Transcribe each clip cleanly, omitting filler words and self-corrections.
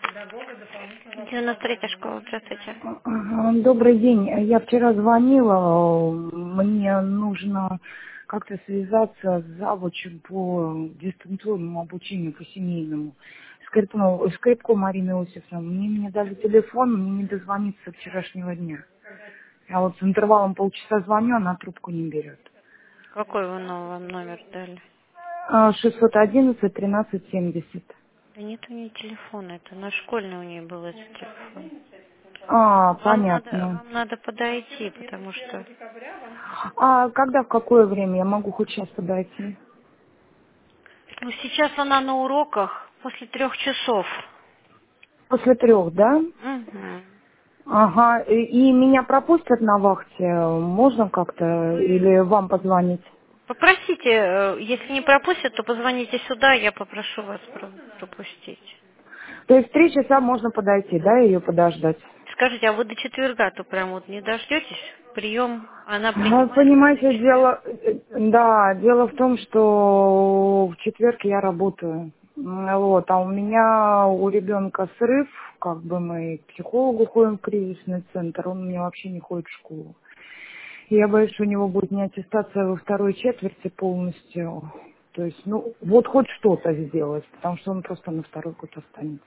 93-я школа, здравствуйте. Ага, добрый день. Я вчера звонила. Мне нужно как-то связаться с завучем по дистанционному обучению, по семейному. Скрипко Марина Иосифовна. Мне дали телефон, мне не дозвониться со вчерашнего дня. Я вот с интервалом полчаса звоню, она трубку не берет. Какой вы вам номер дали? 611 1370. Да нет у нее телефона, это наш школьный у нее был этот телефон. Понятно. Вам надо подойти, потому что... А когда, в какое время? Я могу хоть сейчас подойти? Ну, сейчас она на уроках после 3 часов. После 3, да? Угу. Ага, и меня пропустят на вахте, можно как-то, или вам позвонить? Попросите, если не пропустят, то позвоните сюда, я попрошу вас пропустить. То есть в 3 часа можно подойти, да, ее подождать? Скажите, а вы до четверга то прям вот не дождетесь? Прием, она принимает каждый Понимаете, четверг. дело в том, что в четверг я работаю. Вот, а у меня у ребенка срыв, как бы мы к психологу ходим в кризисный центр, он у меня вообще не ходит в школу. И я боюсь, что у него будет не аттестация во второй четверти полностью. То есть, ну, вот хоть что-то сделать, потому что он просто на второй год останется.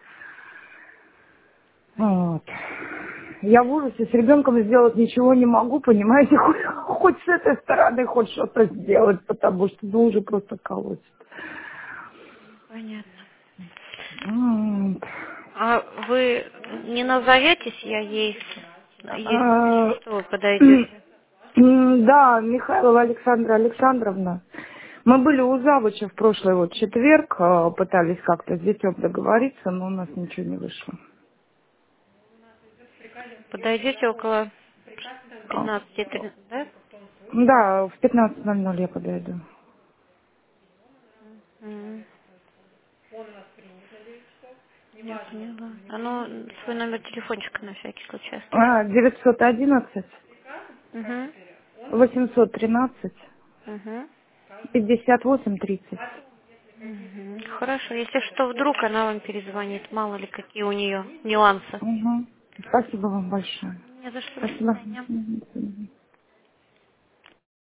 Вот. Я в ужасе, с ребенком сделать ничего не могу, понимаете, хоть с этой стороны хоть что-то сделать, потому что ну уже просто колотит. Понятно. М. А вы не назоветесь, я ей, если А, что, вы подойдете. Да, Михайлова Александра Александровна. Мы были у завуча в прошлый вот четверг, пытались как-то с детем договориться, но у нас ничего не вышло. Подойдете около А, 15:30, да? Да, в 15:00 я подойду. М, Я поняла. А ну, свой номер телефончика на всякий случай оставьте. 911 Угу. 813 Угу. 58 30. Угу. Хорошо, если что, вдруг она вам перезвонит, мало ли какие у нее нюансы. Угу. Спасибо вам большое. Не за что, до Спасибо. свидания. Мгм, до свидания.